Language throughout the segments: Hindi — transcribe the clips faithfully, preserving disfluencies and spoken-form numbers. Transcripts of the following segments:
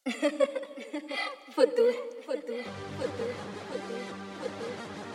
फुद्दू फुद्दू फुद्दू फुद्दू फुद्दू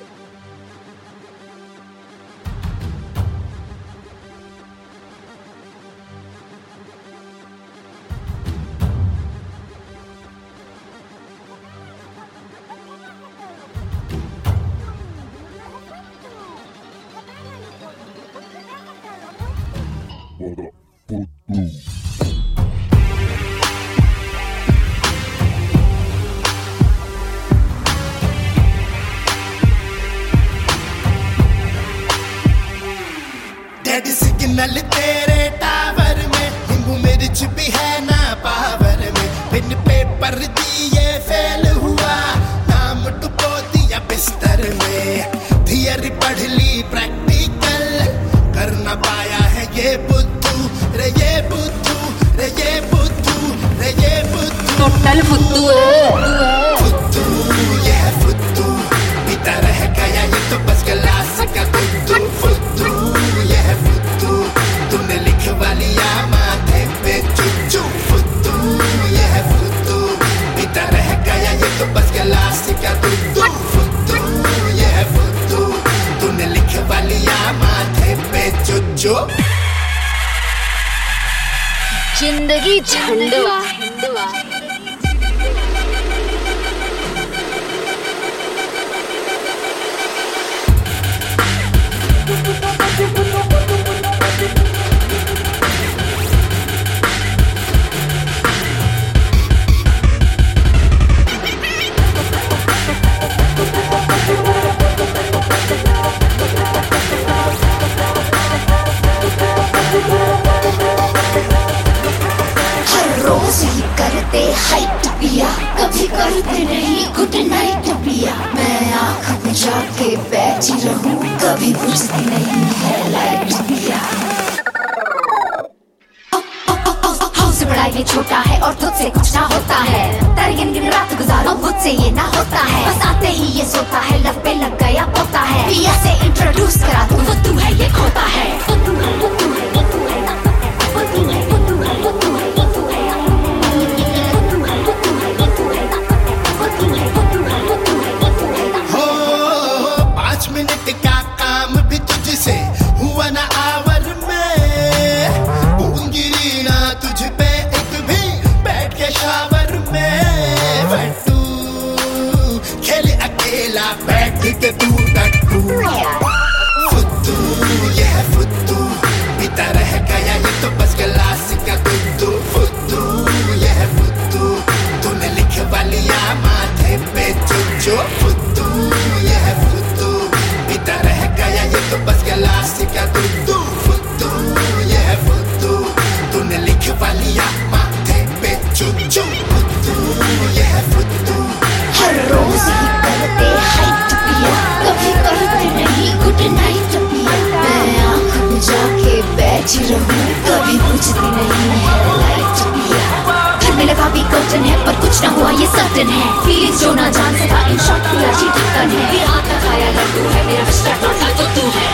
डेड सिग्नल तेरे टावर में, नींबू मिर्च भी है ना पावर में। बिन पेपर दिए फेल हुआ, नाम डुबो दिया बिस्तर में। थियरी पढ़ ली प्रैक्टिकल कर ना पाया है ये बुद्धू रे, ये बुद्धू रे, ये बुद्धू रे, ये बुद्धू। टोटल फुद्दू है फुद्दू, ये है फुद्दू, पीता रह गया ये तो बस गिलास का दुद्धू। फुद्दू, ये है फुद्दू, तूने लिखवा लिया माथे पे चुच्चू। फुद्दू, ये है फुद्दू, पीता रह गया ये तो बस गिलास का दुद्धू। फुद्दू, ये है फुद्दू, तूने लिखवा लिया माथे पे चुच्चू। जिंदगी झंडवा झंडवा करते हाइट पिया, कभी करते नहीं गुड नाइट पिया। मैं आँख बुझा के बैठी रहूं, कभी बुझती नहीं है लाइट पिया। हमसे बड़ा ये छोटा है और तुझसे कुछ ना होता है। तेरे गिन गिन रात गुजारो, मुझसे ये ना होता है। बस आते ही ये सोता है, लब पे लग गया पोता है। पिया से इंट्रोड्यूस करा दूं, वो तू है ये खोता है। वो तू है, वो तू है, वो तू है, वो तू है, वो तू है, वो तू है। मिनट का काम भी तुझसे हुआ ना आवर में। बूंद गिरी ना तुझ पे एक भी बैठ के शावर में। बट्टू खेले अकेला बैठ के तू टट्टू। फुद्दू, ये है फुद्दू, पीता रह गया ये तो बस गिलास का दुद्धू। फुद्दू, ये है फुद्दू, तूने लिखवा लिया माथे पे चुच्चू। फुद्दू, ये है फुद्दू, पीता रह गया ये तो बस गिलास का दुद्धू। फुद्दू, ये है फुद्दू, तूने लिखवा लिया माथे पे चुच्चू। फुद्दू, ये है फुद्दू, हर रोज ही करते हाइट पिया, कभी करते नहीं गुड नाइट पिया। मैं आँख बुझा के बैठी रहूं, कभी बुझती नहीं है लाइट पिया। घर में लगा भी कर्टन है पर कुछ ना हुआ ये सर्टन है। फीलिंग्स जो ना जान सका इन शॉर्ट पिया जी ढक्कन है। ये हाथ का खाया लड्डू है, मेरा मिस्टर टोटल फुद्दू है।